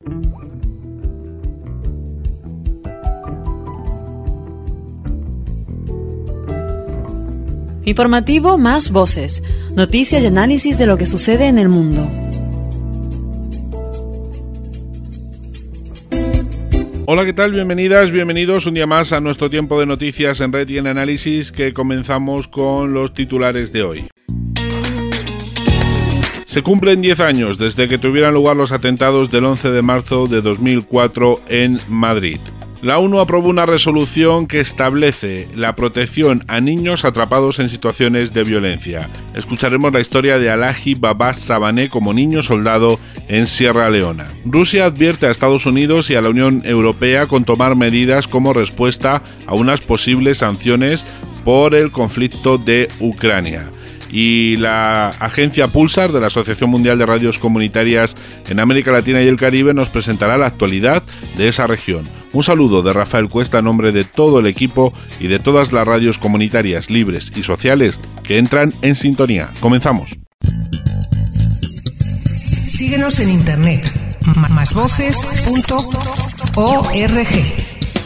Informativo Más Voces. Noticias y análisis de lo que sucede en el mundo. Hola, ¿qué tal? Bienvenidas, bienvenidos un día más a nuestro tiempo de noticias en red y en análisis, que comenzamos con los titulares de hoy. Se cumplen 10 años desde que tuvieran lugar los atentados del 11 de marzo de 2004 en Madrid. La ONU aprobó una resolución que establece la protección a niños atrapados en situaciones de violencia. Escucharemos la historia de Alaji Baba Sabané como niño soldado en Sierra Leona. Rusia advierte a Estados Unidos y a la Unión Europea con tomar medidas como respuesta a unas posibles sanciones por el conflicto de Ucrania. Y la agencia Pulsar de la Asociación Mundial de Radios Comunitarias en América Latina y el Caribe nos presentará la actualidad de esa región. Un saludo de Rafael Cuesta a nombre de todo el equipo y de todas las radios comunitarias libres y sociales que entran en sintonía. Comenzamos. Síguenos en internet, másvoces.org.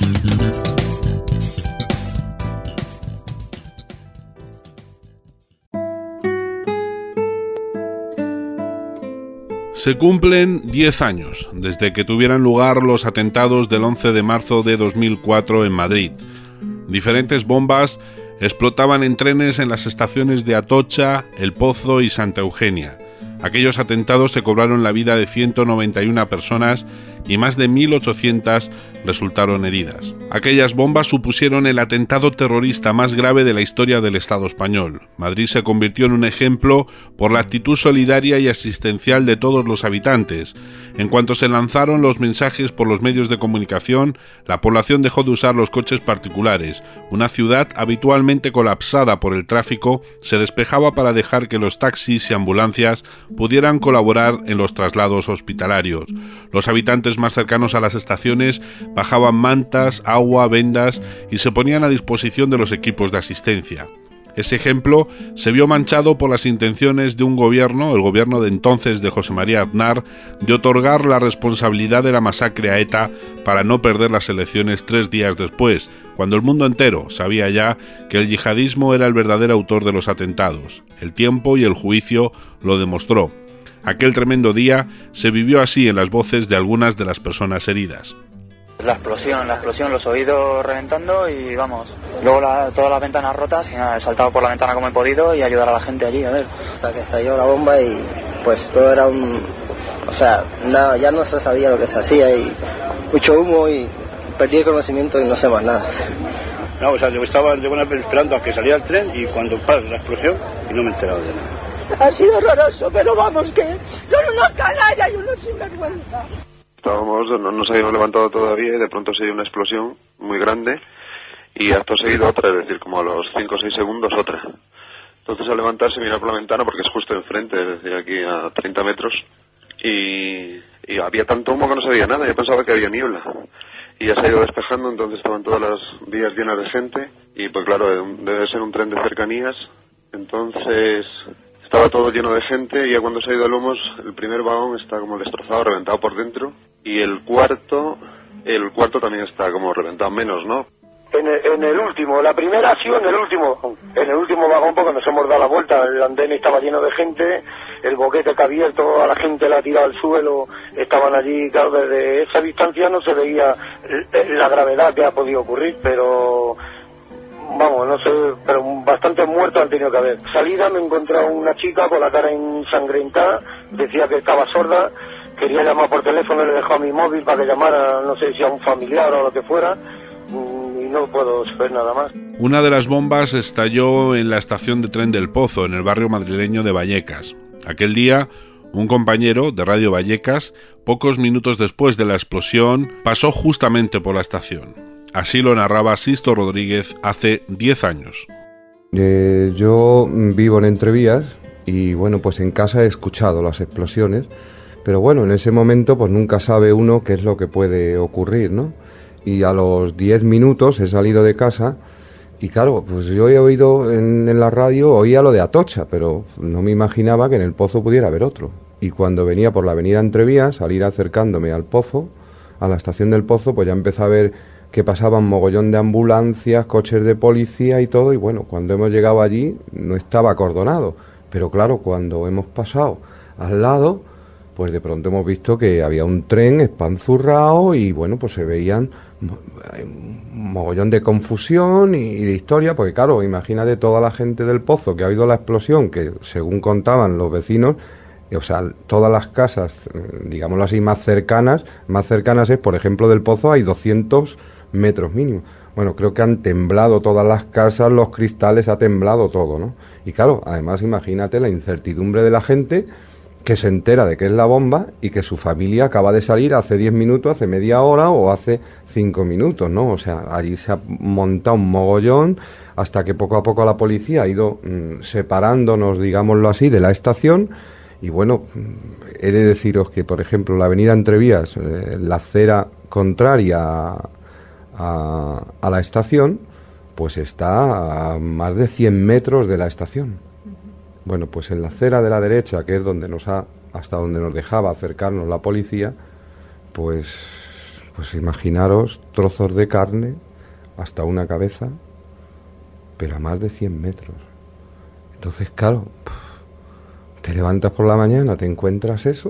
Se cumplen 10 años desde que tuvieran lugar los atentados del 11 de marzo de 2004 en Madrid. Diferentes bombas explotaban en trenes en las estaciones de Atocha, El Pozo y Santa Eugenia. Aquellos atentados se cobraron la vida de 191 personas y más de 1.800 resultaron heridas. Aquellas bombas supusieron el atentado terrorista más grave de la historia del Estado español. Madrid se convirtió en un ejemplo por la actitud solidaria y asistencial de todos los habitantes. En cuanto se lanzaron los mensajes por los medios de comunicación, la población dejó de usar los coches particulares. Una ciudad habitualmente colapsada por el tráfico se despejaba para dejar que los taxis y ambulancias pudieran colaborar en los traslados hospitalarios. Los habitantes más cercanos a las estaciones bajaban mantas, agua, vendas y se ponían a disposición de los equipos de asistencia. Ese ejemplo se vio manchado por las intenciones de un gobierno, el gobierno de entonces de José María Aznar, de otorgar la responsabilidad de la masacre a ETA para no perder las elecciones 3 días después, cuando el mundo entero sabía ya que el yihadismo era el verdadero autor de los atentados. El tiempo y el juicio lo demostró. Aquel tremendo día se vivió así en las voces de algunas de las personas heridas. La explosión, los oídos reventando y vamos. Luego todas las ventanas rotas y nada, he saltado por la ventana como he podido y ayudar a la gente allí, a ver. Hasta que estalló la bomba y pues todo era nada, ya no se sabía lo que se hacía y mucho humo y perdí el conocimiento y no sé más nada. No, o sea, yo estaba esperando a que saliera el tren y cuando pasó la explosión y no me he enterado de nada. Ha sido horroroso, pero vamos que son unos canallas y unos sinvergüenza. No nos habíamos levantado todavía y de pronto se dio una explosión muy grande y acto seguido otra, es decir, como a los 5 o 6 segundos otra. Entonces al levantarse mira por la ventana porque es justo enfrente, es decir, aquí a 30 metros y había tanto humo que no se veía nada, yo pensaba que había niebla. Y ya se ha ido despejando, entonces estaban todas las vías llenas de gente y pues claro, debe ser un tren de cercanías, entonces estaba todo lleno de gente y ya cuando se ha ido el humo, el primer vagón está como destrozado, reventado por dentro y el cuarto también está como reventado menos, ¿no? En el último, la primera ha sido en el último vagón porque nos hemos dado la vuelta, el andén estaba lleno de gente, el boquete que ha abierto, a la gente la ha tirado al suelo, estaban allí, claro, desde esa distancia no se veía la gravedad que ha podido ocurrir, pero vamos, no sé, pero bastantes muertos han tenido que haber. Salida me he encontrado una chica con la cara ensangrentada, decía que estaba sorda, quería llamar por teléfono, le dejó a mi móvil para que llamara, no sé si a un familiar o lo que fuera, y no puedo saber nada más. Una de las bombas estalló en la estación de tren del Pozo, en el barrio madrileño de Vallecas. Aquel día, un compañero de Radio Vallecas, pocos minutos después de la explosión, pasó justamente por la estación. Así lo narraba Sisto Rodríguez hace 10 años. Yo vivo en Entrevías y bueno, pues en casa he escuchado las explosiones, pero bueno, en ese momento pues nunca sabe uno qué es lo que puede ocurrir, ¿no? Y a los 10 minutos he salido de casa y claro, pues yo he oído en la radio, oía lo de Atocha, pero no me imaginaba que en el Pozo pudiera haber otro. y cuando venía por la avenida Entrevías, al ir acercándome al Pozo, a la estación del Pozo, pues ya empecé a ver que pasaban mogollón de ambulancias, coches de policía y todo, y bueno, cuando hemos llegado allí no estaba acordonado, pero claro, cuando hemos pasado al lado, pues de pronto hemos visto que había un tren espanzurrado y bueno, pues se veían un mogollón de confusión y de historia, porque claro, imagínate toda la gente del Pozo que ha oído la explosión, que según contaban los vecinos, o sea, todas las casas, digámoslo así, más cercanas es, por ejemplo, del Pozo hay 200 metros mínimo. Bueno, creo que han temblado todas las casas, los cristales, ha temblado todo, ¿no? Y claro, además imagínate la incertidumbre de la gente que se entera de que es la bomba y que su familia acaba de salir hace 10 minutos, hace media hora o hace 5 minutos, ¿no? O sea, allí se ha montado un mogollón hasta que poco a poco la policía ha ido separándonos, digámoslo así, de la estación. Y bueno, he de deciros que, por ejemplo, la avenida Entrevías, la acera contraria a la estación, pues está a más de 100 metros de la estación. Bueno, pues en la acera de la derecha, que es donde hasta donde nos dejaba acercarnos la policía, pues imaginaros trozos de carne hasta una cabeza, pero a más de 100 metros. Entonces, claro, te levantas por la mañana, te encuentras eso,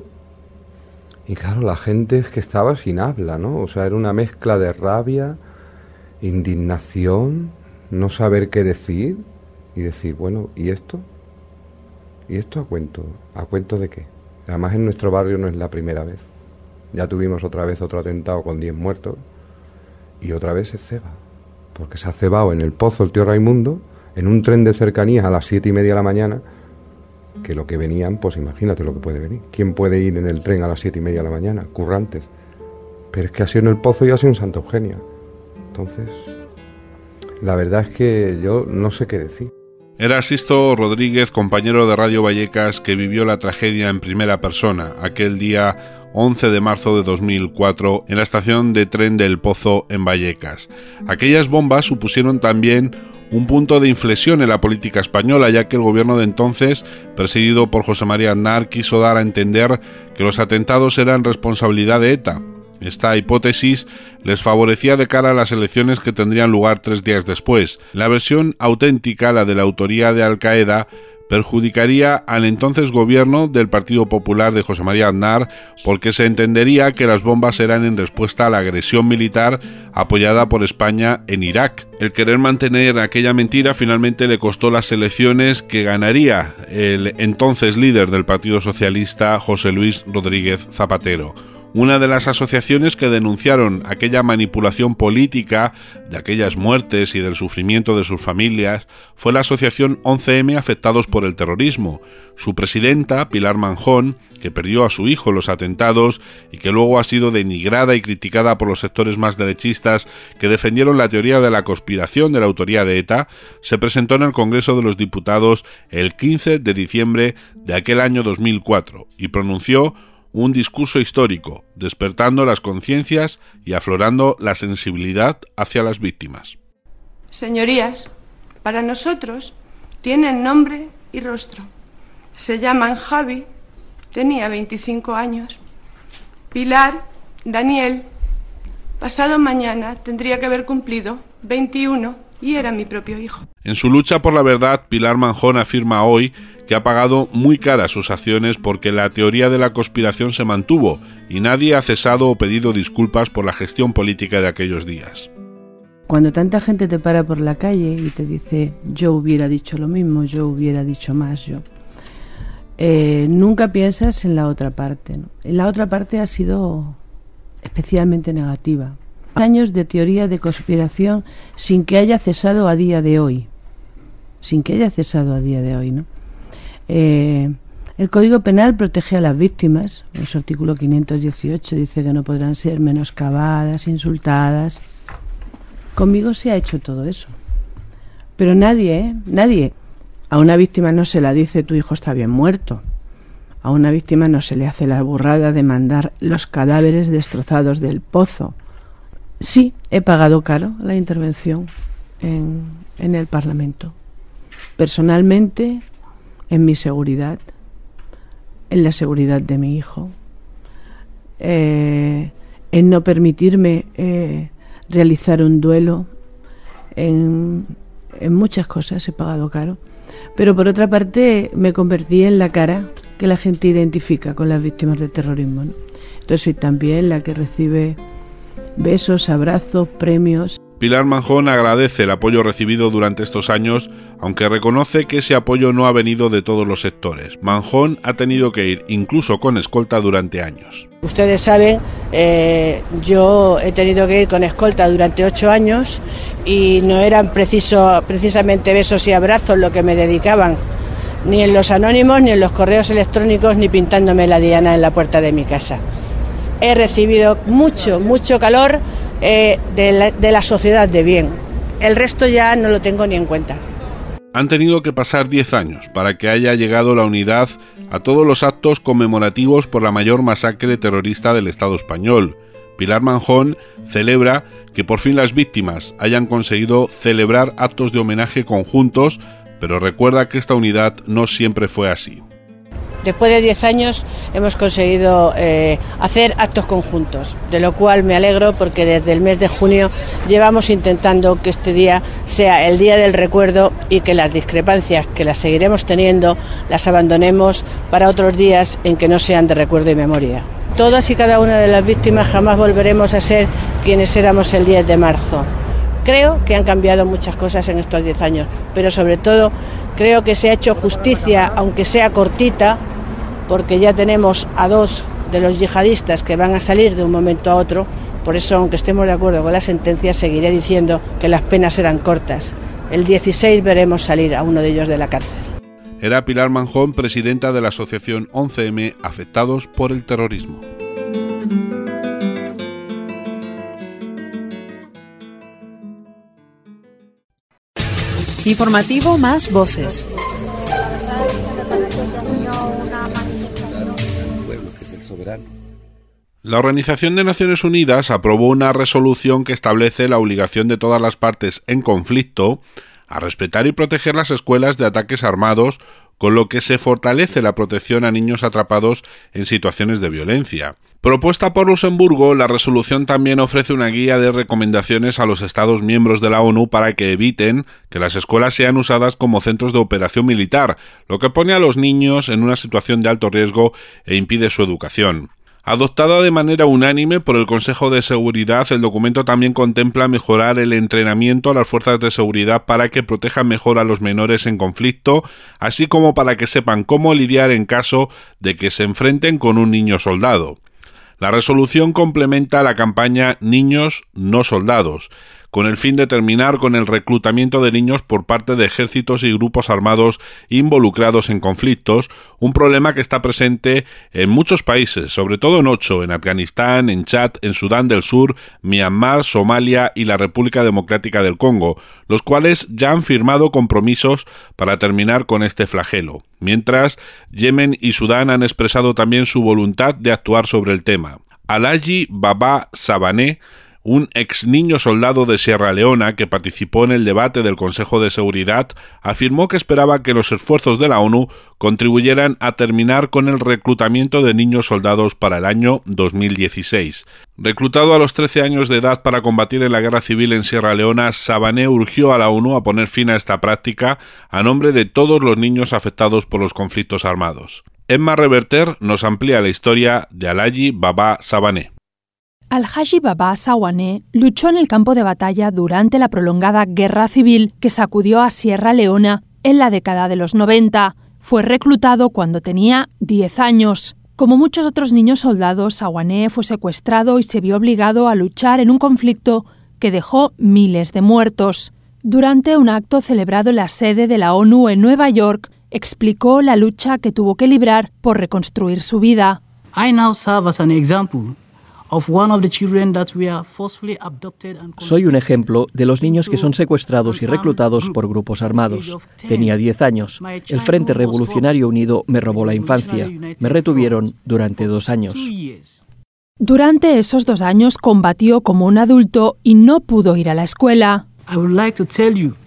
y claro, la gente es que estaba sin habla, ¿no? O sea, era una mezcla de rabia, indignación, no saber qué decir, y decir, bueno, ¿y esto? ¿Y esto a cuento de qué? Además en nuestro barrio no es la primera vez. Ya tuvimos otra vez otro atentado con 10 muertos y otra vez se ceba. Porque se ha cebado en el Pozo el tío Raimundo, en un tren de cercanías a las 7:30 de la mañana, que lo que venían, pues imagínate lo que puede venir. ¿Quién puede ir en el tren a las 7:30 de la mañana? Currantes. Pero es que ha sido en el Pozo y ha sido en Santa Eugenia. Entonces, la verdad es que yo no sé qué decir. Era Sisto Rodríguez, compañero de Radio Vallecas, que vivió la tragedia en primera persona aquel día 11 de marzo de 2004 en la estación de tren del Pozo en Vallecas. Aquellas bombas supusieron también un punto de inflexión en la política española, ya que el gobierno de entonces, presidido por José María Aznar, quiso dar a entender que los atentados eran responsabilidad de ETA. Esta hipótesis les favorecía de cara a las elecciones que tendrían lugar 3 días después. La versión auténtica, la de la autoría de Al Qaeda, perjudicaría al entonces gobierno del Partido Popular de José María Aznar, porque se entendería que las bombas eran en respuesta a la agresión militar apoyada por España en Irak. El querer mantener aquella mentira finalmente le costó las elecciones que ganaría el entonces líder del Partido Socialista, José Luis Rodríguez Zapatero. Una de las asociaciones que denunciaron aquella manipulación política de aquellas muertes y del sufrimiento de sus familias fue la asociación 11M Afectados por el Terrorismo. Su presidenta, Pilar Manjón, que perdió a su hijo en los atentados y que luego ha sido denigrada y criticada por los sectores más derechistas que defendieron la teoría de la conspiración de la autoría de ETA, se presentó en el Congreso de los Diputados el 15 de diciembre de aquel año 2004 y pronunció un discurso histórico, despertando las conciencias y aflorando la sensibilidad hacia las víctimas. Señorías, para nosotros tienen nombre y rostro. Se llaman Javi, tenía 25 años, Pilar, Daniel, pasado mañana tendría que haber cumplido 21 y era mi propio hijo. En su lucha por la verdad, Pilar Manjón afirma hoy que ha pagado muy caras sus acciones porque la teoría de la conspiración se mantuvo y nadie ha cesado o pedido disculpas por la gestión política de aquellos días. Cuando tanta gente te para por la calle y te dice yo hubiera dicho lo mismo, yo hubiera dicho más, nunca piensas en la otra parte, ¿no? En la otra parte ha sido especialmente negativa. Años de teoría de conspiración sin que haya cesado a día de hoy. ¿No? El Código Penal protege a las víctimas. En su artículo 518 dice que no podrán ser menoscabadas, insultadas. Conmigo se ha hecho todo eso. Pero nadie. A una víctima no se la dice tu hijo está bien muerto. A una víctima no se le hace la burrada de mandar los cadáveres destrozados del Pozo. Sí, he pagado caro la intervención en el Parlamento. Personalmente, en mi seguridad, en la seguridad de mi hijo, en no permitirme realizar un duelo, en muchas cosas he pagado caro, pero por otra parte me convertí en la cara que la gente identifica con las víctimas del terrorismo, ¿no? Entonces soy también la que recibe besos, abrazos, premios. Pilar Manjón agradece el apoyo recibido durante estos años, aunque reconoce que ese apoyo no ha venido de todos los sectores. Manjón ha tenido que ir incluso con escolta durante años. Ustedes saben, yo he tenido que ir con escolta durante 8 años y no eran precisamente besos y abrazos lo que me dedicaban, ni en los anónimos, ni en los correos electrónicos, ni pintándome la diana en la puerta de mi casa. He recibido mucho calor de la sociedad de bien. El resto ya no lo tengo ni en cuenta. Han tenido que pasar 10 años para que haya llegado la unidad a todos los actos conmemorativos por la mayor masacre terrorista del Estado español. Pilar Manjón celebra que por fin las víctimas hayan conseguido celebrar actos de homenaje conjuntos, pero recuerda que esta unidad no siempre fue así. Después de 10 años hemos conseguido hacer actos conjuntos, de lo cual me alegro porque desde el mes de junio llevamos intentando que este día sea el día del recuerdo y que las discrepancias, que las seguiremos teniendo, las abandonemos para otros días en que no sean de recuerdo y memoria. Todas y cada una de las víctimas jamás volveremos a ser quienes éramos el 10 de marzo. Creo que han cambiado muchas cosas en estos 10 años, pero sobre todo creo que se ha hecho justicia, aunque sea cortita, porque ya tenemos a 2 de los yihadistas que van a salir de un momento a otro. Por eso, aunque estemos de acuerdo con la sentencia, seguiré diciendo que las penas eran cortas. El 16 veremos salir a uno de ellos de la cárcel. Era Pilar Manjón, presidenta de la asociación 11M Afectados por el Terrorismo. Informativo Más Voces. La Organización de Naciones Unidas aprobó una resolución que establece la obligación de todas las partes en conflicto a respetar y proteger las escuelas de ataques armados, con lo que se fortalece la protección a niños atrapados en situaciones de violencia. Propuesta por Luxemburgo, la resolución también ofrece una guía de recomendaciones a los Estados miembros de la ONU para que eviten que las escuelas sean usadas como centros de operación militar, lo que pone a los niños en una situación de alto riesgo e impide su educación. Adoptada de manera unánime por el Consejo de Seguridad, el documento también contempla mejorar el entrenamiento a las fuerzas de seguridad para que protejan mejor a los menores en conflicto, así como para que sepan cómo lidiar en caso de que se enfrenten con un niño soldado. La resolución complementa la campaña Niños no soldados, con el fin de terminar con el reclutamiento de niños por parte de ejércitos y grupos armados involucrados en conflictos, un problema que está presente en muchos países, sobre todo en 8, en Afganistán, en Chad, en Sudán del Sur, Myanmar, Somalia y la República Democrática del Congo, los cuales ya han firmado compromisos para terminar con este flagelo. Mientras, Yemen y Sudán han expresado también su voluntad de actuar sobre el tema. Alhaji Baba Sabané, un ex niño soldado de Sierra Leona que participó en el debate del Consejo de Seguridad, afirmó que esperaba que los esfuerzos de la ONU contribuyeran a terminar con el reclutamiento de niños soldados para el año 2016. Reclutado a los 13 años de edad para combatir en la guerra civil en Sierra Leona, Sabané urgió a la ONU a poner fin a esta práctica a nombre de todos los niños afectados por los conflictos armados. Emma Reverter nos amplía la historia de Alhaji Baba Sabané. Alhaji Baba Sabané luchó en el campo de batalla durante la prolongada guerra civil que sacudió a Sierra Leona en la década de los 90. Fue reclutado cuando tenía 10 años. Como muchos otros niños soldados, Sabané fue secuestrado y se vio obligado a luchar en un conflicto que dejó miles de muertos. Durante un acto celebrado en la sede de la ONU en Nueva York, explicó la lucha que tuvo que librar por reconstruir su vida. I now serve as an example. Soy un ejemplo de los niños que son secuestrados y reclutados por grupos armados. Tenía 10 años. El Frente Revolucionario Unido me robó la infancia. Me retuvieron durante 2 años. Durante esos 2 años combatió como un adulto y no pudo ir a la escuela.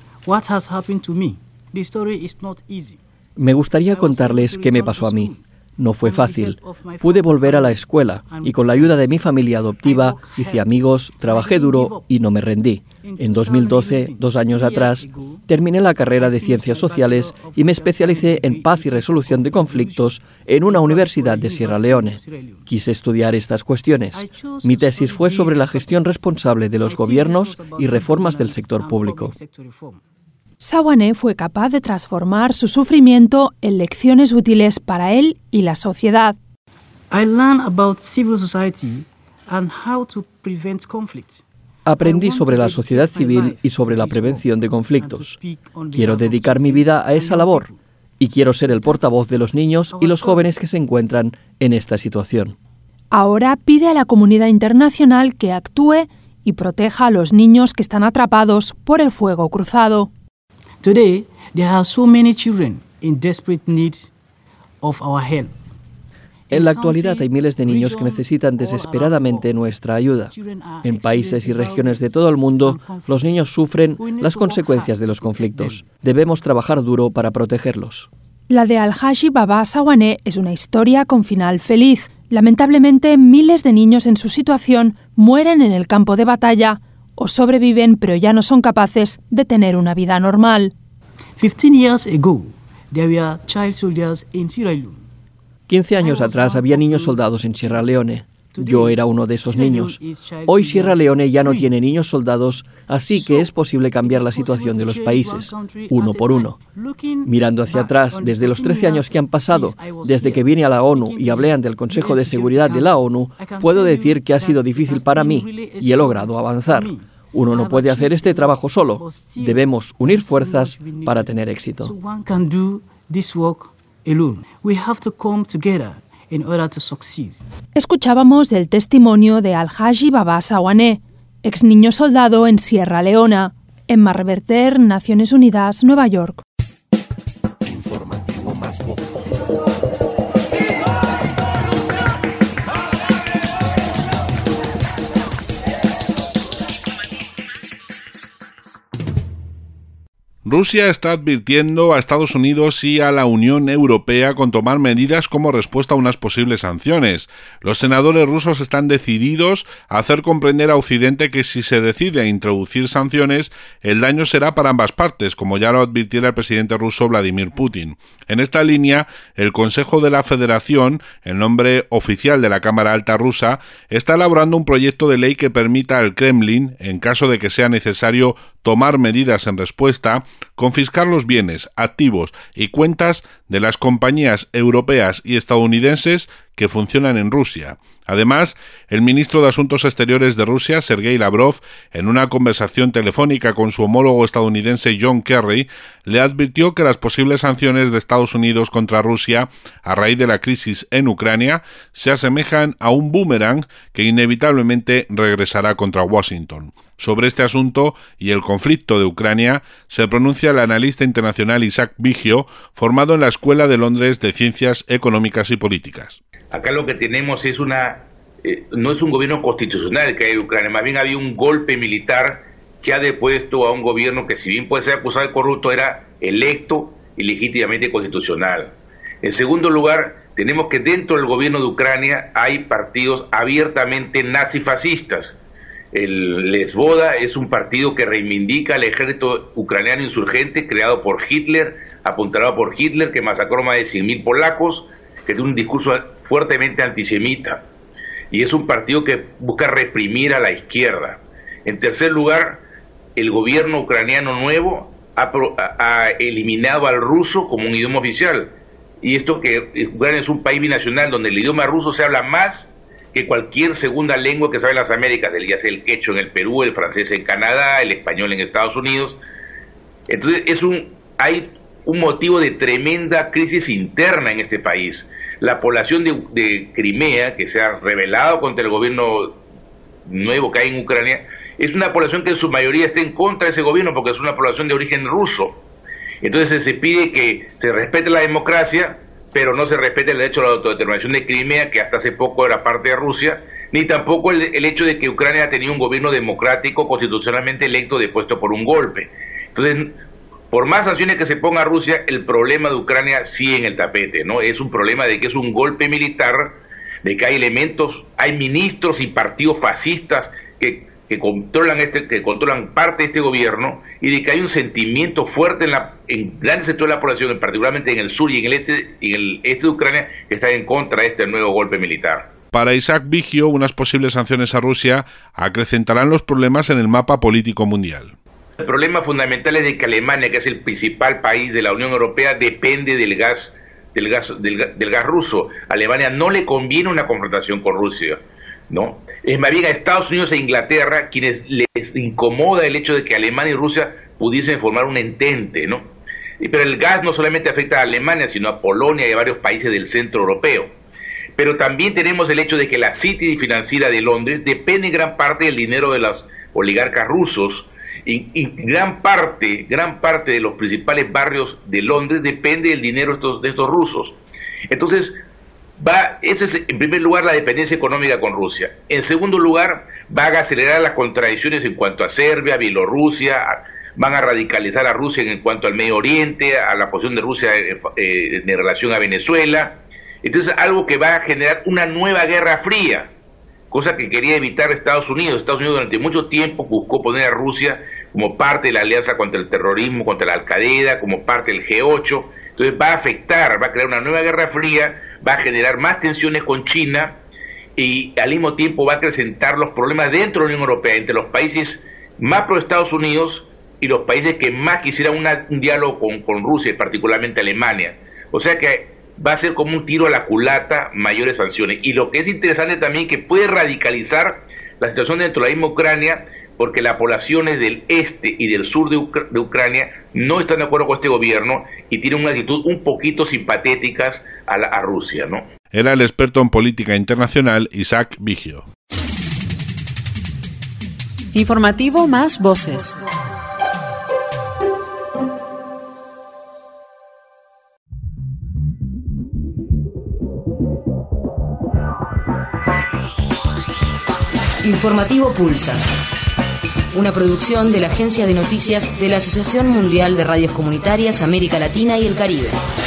Me gustaría contarles qué me pasó a mí. No fue fácil. Pude volver a la escuela y con la ayuda de mi familia adoptiva hice amigos, trabajé duro y no me rendí. En 2012, 2 años atrás, terminé la carrera de Ciencias Sociales y me especialicé en paz y resolución de conflictos en una universidad de Sierra Leone. Quise estudiar estas cuestiones. Mi tesis fue sobre la gestión responsable de los gobiernos y reformas del sector público. Sawane fue capaz de transformar su sufrimiento en lecciones útiles para él y la sociedad. Aprendí sobre la sociedad civil y sobre la prevención de conflictos. Quiero dedicar mi vida a esa labor y quiero ser el portavoz de los niños y los jóvenes que se encuentran en esta situación. Ahora pide a la comunidad internacional que actúe y proteja a los niños que están atrapados por el fuego cruzado. Today, there are so many children in desperate need of our help. En la actualidad hay miles de niños que necesitan desesperadamente nuestra ayuda. En países y regiones de todo el mundo, los niños sufren las consecuencias de los conflictos. Debemos trabajar duro para protegerlos. La de Alhaji Baba Sawane es una historia con final feliz. Lamentablemente, miles de niños en su situación mueren en el campo de batalla o sobreviven, pero ya no son capaces de tener una vida normal. 15 years ago, there were child soldiers in Sierra Leone. 15 años atrás había niños soldados en Sierra Leone. Yo era uno de esos niños. Hoy Sierra Leone ya no tiene niños soldados, así que es posible cambiar la situación de los países, uno por uno. Mirando hacia atrás, desde los 13 años que han pasado, desde que vine a la ONU y hablé ante el Consejo de Seguridad de la ONU, puedo decir que ha sido difícil para mí y he logrado avanzar. Uno no puede hacer este trabajo solo. Debemos unir fuerzas para tener éxito. Escuchábamos el testimonio de Alhaji Baba Sawane, ex niño soldado en Sierra Leona. Emma Reverter, Naciones Unidas, Nueva York. Informativo más Rusia está advirtiendo a Estados Unidos y a la Unión Europea con tomar medidas como respuesta a unas posibles sanciones. Los senadores rusos están decididos a hacer comprender a Occidente que si se decide a introducir sanciones, el daño será para ambas partes, como ya lo advirtiera el presidente ruso Vladimir Putin. En esta línea, el Consejo de la Federación, el nombre oficial de la Cámara Alta rusa, está elaborando un proyecto de ley que permita al Kremlin, en caso de que sea necesario tomar medidas en respuesta, confiscar los bienes, activos y cuentas de las compañías europeas y estadounidenses que funcionan en Rusia. Además, el ministro de Asuntos Exteriores de Rusia, Sergei Lavrov, en una conversación telefónica con su homólogo estadounidense John Kerry, le advirtió que las posibles sanciones de Estados Unidos contra Rusia a raíz de la crisis en Ucrania se asemejan a un boomerang que inevitablemente regresará contra Washington. Sobre este asunto y el conflicto de Ucrania se pronuncia el analista internacional Isaac Vigio, formado en la Escuela de Londres de Ciencias Económicas y Políticas. Acá lo que tenemos es no es un gobierno constitucional que hay en Ucrania, más bien había un golpe militar que ha depuesto a un gobierno que, si bien puede ser acusado de corrupto, era electo y legítimamente constitucional. En segundo lugar, tenemos que dentro del gobierno de Ucrania hay partidos abiertamente nazifascistas. El Svoboda es un partido que reivindica al ejército ucraniano insurgente creado por Hitler, apuntalado por Hitler, que masacró más de 100.000 polacos, que tiene un discurso fuertemente antisemita, y es un partido que busca reprimir a la izquierda. En tercer lugar, el gobierno ucraniano nuevo ha eliminado al ruso como un idioma oficial, y esto que Ucrania es un país binacional donde el idioma ruso se habla más que cualquier segunda lengua que se habla en las Américas, ya sea el quechua en el Perú, el francés en Canadá, el español en Estados Unidos. Entonces hay un motivo de tremenda crisis interna en este país. La población de Crimea, que se ha rebelado contra el gobierno nuevo que hay en Ucrania, es una población que en su mayoría está en contra de ese gobierno porque es una población de origen ruso. Entonces se pide que se respete la democracia, pero no se respete el derecho a la autodeterminación de Crimea, que hasta hace poco era parte de Rusia, ni tampoco el hecho de que Ucrania ha tenido un gobierno democrático constitucionalmente electo depuesto por un golpe. Entonces, por más sanciones que se ponga a Rusia, el problema de Ucrania sigue en el tapete, ¿no? Es un problema de que es un golpe militar, de que hay elementos, hay ministros y partidos fascistas que controlan parte de este gobierno, y de que hay un sentimiento fuerte en grandes sectores de la población, particularmente en el sur y en el este de Ucrania, que están en contra de este nuevo golpe militar. Para Isaac Vigio, unas posibles sanciones a Rusia acrecentarán los problemas en el mapa político mundial. El problema fundamental es de que Alemania, que es el principal país de la Unión Europea, depende del gas ruso. A Alemania no le conviene una confrontación con Rusia, ¿no? Es más bien a Estados Unidos e Inglaterra quienes les incomoda el hecho de que Alemania y Rusia pudiesen formar un entente, ¿no? Pero el gas no solamente afecta a Alemania, sino a Polonia y a varios países del centro europeo. Pero también tenemos el hecho de que la City financiera de Londres depende en gran parte del dinero de los oligarcas rusos, y gran parte de los principales barrios de Londres depende del dinero de estos rusos. Entonces, ese es en primer lugar la dependencia económica con Rusia. En segundo lugar, van a acelerar las contradicciones en cuanto a Serbia, Bielorrusia, van a radicalizar a Rusia en cuanto al Medio Oriente, a la posición de Rusia en relación a Venezuela. Entonces, algo que va a generar una nueva guerra fría, cosa que quería evitar Estados Unidos. Estados Unidos durante mucho tiempo buscó poner a Rusia como parte de la alianza contra el terrorismo, contra la Al-Qaeda, como parte del G8. Entonces va a afectar, va a crear una nueva guerra fría, va a generar más tensiones con China, y al mismo tiempo va a acrecentar los problemas dentro de la Unión Europea, entre los países más pro Estados Unidos y los países que más quisieran un diálogo con Rusia, particularmente Alemania. O sea que va a ser como un tiro a la culata, mayores sanciones. Y lo que es interesante también, que puede radicalizar la situación dentro de la misma Ucrania, porque las poblaciones del este y del sur de Ucrania no están de acuerdo con este gobierno y tienen una actitud un poquito simpatéticas a Rusia, ¿no? Era el experto en política internacional Isaac Vigio. Informativo Más Voces. Informativo Pulsar. Una producción de la Agencia de Noticias de la Asociación Mundial de Radios Comunitarias América Latina y el Caribe.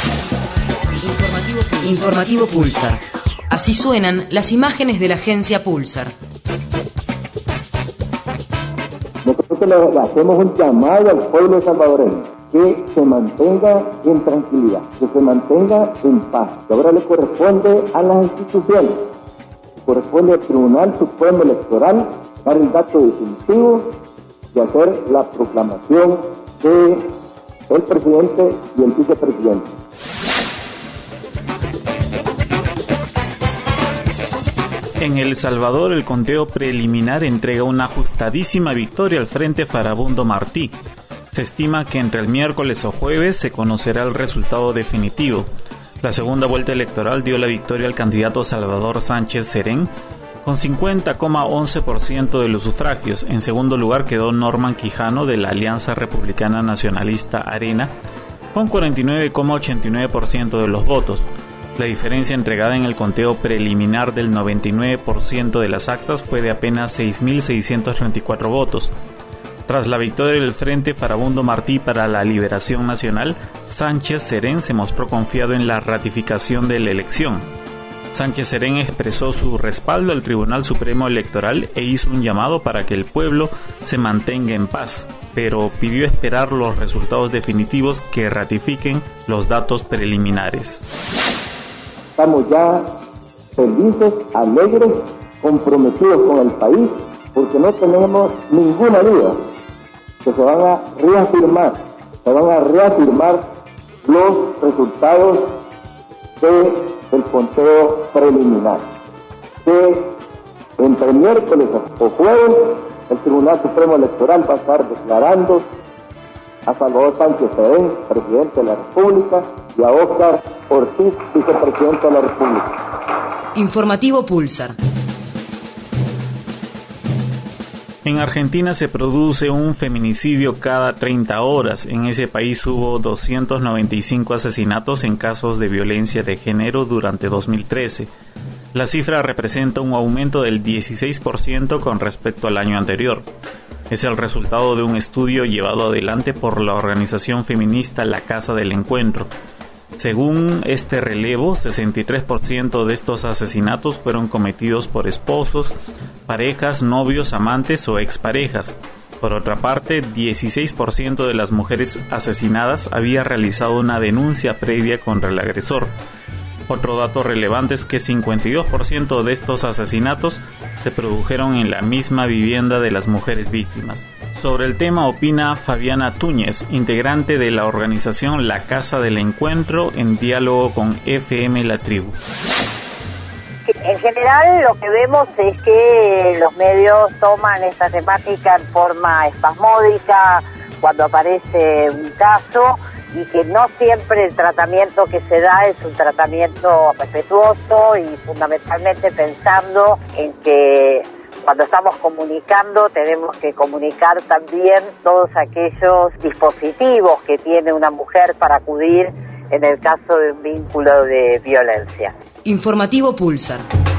Informativo Pulsar. Así suenan las imágenes de la agencia Pulsar. Nosotros le hacemos un llamado al pueblo salvadoreño que se mantenga en tranquilidad, que se mantenga en paz. Que ahora le corresponde a las instituciones, corresponde al Tribunal Supremo Electoral dar el dato definitivo de hacer la proclamación del presidente y el vicepresidente. En El Salvador, el conteo preliminar entrega una ajustadísima victoria al Frente Farabundo Martí. Se estima que entre el miércoles o jueves se conocerá el resultado definitivo. La segunda vuelta electoral dio la victoria al candidato Salvador Sánchez Serén con 50,11% de los sufragios. En segundo lugar quedó Norman Quijano de la Alianza Republicana Nacionalista Arena con 49,89% de los votos. La diferencia entregada en el conteo preliminar del 99% de las actas fue de apenas 6.634 votos. Tras la victoria del Frente Farabundo Martí para la Liberación Nacional, Sánchez Serén se mostró confiado en la ratificación de la elección. Sánchez Serén expresó su respaldo al Tribunal Supremo Electoral e hizo un llamado para que el pueblo se mantenga en paz, pero pidió esperar los resultados definitivos que ratifiquen los datos preliminares. Estamos ya felices, alegres, comprometidos con el país, porque no tenemos ninguna duda que se van a reafirmar los resultados del conteo preliminar. Que entre miércoles o jueves el Tribunal Supremo Electoral va a estar declarando a Salvador Sánchez Serén, presidente de la República, y a Óscar Ortiz, vicepresidente de la República. Informativo Pulsar. En Argentina se produce un feminicidio cada 30 horas. En ese país hubo 295 asesinatos en casos de violencia de género durante 2013. La cifra representa un aumento del 16% con respecto al año anterior. Es el resultado de un estudio llevado adelante por la organización feminista La Casa del Encuentro. Según este relevo, 63% de estos asesinatos fueron cometidos por esposos, parejas, novios, amantes o exparejas. Por otra parte, 16% de las mujeres asesinadas había realizado una denuncia previa contra el agresor. Otro dato relevante es que 52% de estos asesinatos se produjeron en la misma vivienda de las mujeres víctimas. Sobre el tema opina Fabiana Túñez, integrante de la organización La Casa del Encuentro, en diálogo con FM La Tribu. En general lo que vemos es que los medios toman esta temática en forma espasmódica cuando aparece un caso, y que no siempre el tratamiento que se da es un tratamiento respetuoso y fundamentalmente pensando en que cuando estamos comunicando tenemos que comunicar también todos aquellos dispositivos que tiene una mujer para acudir en el caso de un vínculo de violencia. Informativo Pulsar.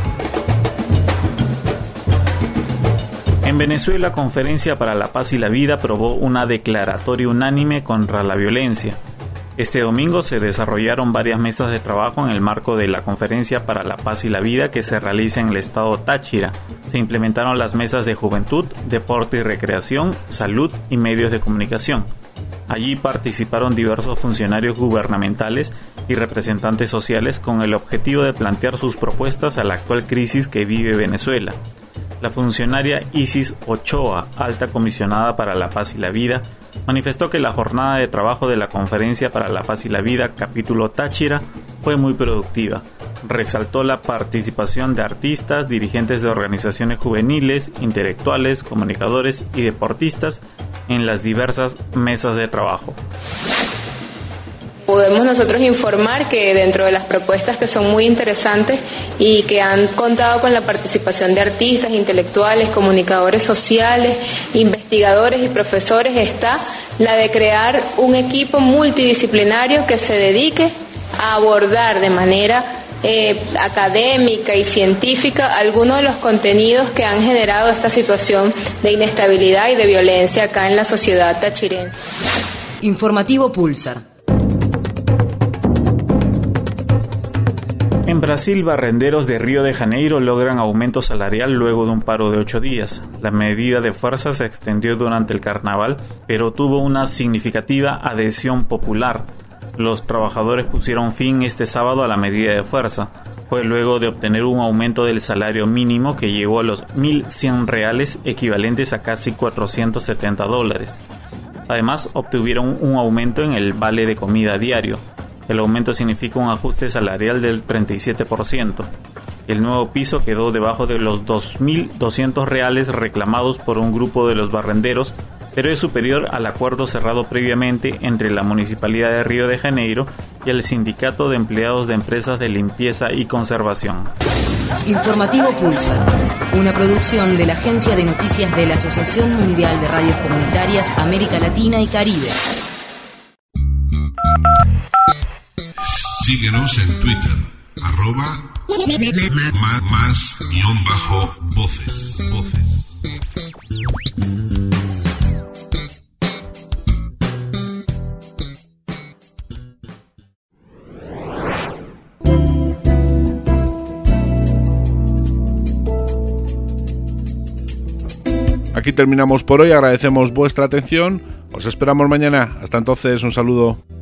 En Venezuela, Conferencia para la Paz y la Vida aprobó una declaratoria unánime contra la violencia. Este domingo se desarrollaron varias mesas de trabajo en el marco de la Conferencia para la Paz y la Vida que se realiza en el estado Táchira. Se implementaron las mesas de juventud, deporte y recreación, salud y medios de comunicación. Allí participaron diversos funcionarios gubernamentales y representantes sociales con el objetivo de plantear sus propuestas a la actual crisis que vive Venezuela. La funcionaria Isis Ochoa, alta comisionada para la paz y la vida, manifestó que la jornada de trabajo de la Conferencia para la Paz y la Vida, capítulo Táchira, fue muy productiva. Resaltó la participación de artistas, dirigentes de organizaciones juveniles, intelectuales, comunicadores y deportistas en las diversas mesas de trabajo. Podemos nosotros informar que dentro de las propuestas que son muy interesantes y que han contado con la participación de artistas, intelectuales, comunicadores sociales, investigadores y profesores está la de crear un equipo multidisciplinario que se dedique a abordar de manera académica y científica algunos de los contenidos que han generado esta situación de inestabilidad y de violencia acá en la sociedad tachirense. Informativo Pulsar. En Brasil, barrenderos de Río de Janeiro logran aumento salarial luego de un paro de 8 días. La medida de fuerza se extendió durante el carnaval, pero tuvo una significativa adhesión popular. Los trabajadores pusieron fin este sábado a la medida de fuerza. Fue luego de obtener un aumento del salario mínimo que llegó a los 1.100 reales, equivalentes a casi $470. Además, obtuvieron un aumento en el vale de comida diario. El aumento significa un ajuste salarial del 37%. El nuevo piso quedó debajo de los 2.200 reales reclamados por un grupo de los barrenderos, pero es superior al acuerdo cerrado previamente entre la Municipalidad de Río de Janeiro y el Sindicato de Empleados de Empresas de Limpieza y Conservación. Informativo Pulsar, una producción de la Agencia de Noticias de la Asociación Mundial de Radios Comunitarias América Latina y Caribe. Síguenos en Twitter, @más_voces. Aquí terminamos por hoy, agradecemos vuestra atención, os esperamos mañana, hasta entonces un saludo.